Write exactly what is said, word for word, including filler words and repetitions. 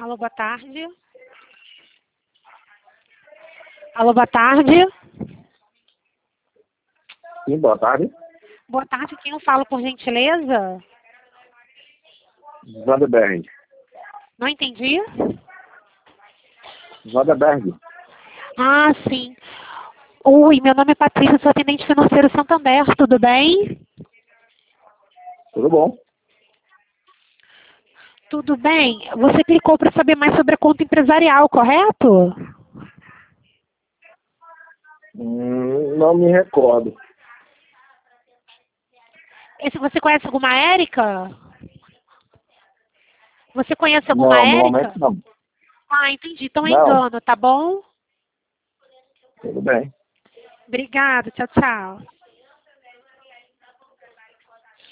Alô, boa tarde. Alô, boa tarde. Sim, boa tarde. Boa tarde, quem eu falo, por gentileza? Vanderberg. Não entendi. Vanderberg. Ah, sim. Oi, meu nome é Patrícia, sou atendente financeiro Santander, tudo bem? Tudo bom? Tudo bem. Você clicou para saber mais sobre a conta empresarial, correto? Hum, não me recordo. Esse, você conhece alguma Érica? Você conhece alguma Não, no Érica? momento não. Ah, entendi. Então é Não, engano, tá bom? tudo bem. Obrigada, tchau, tchau.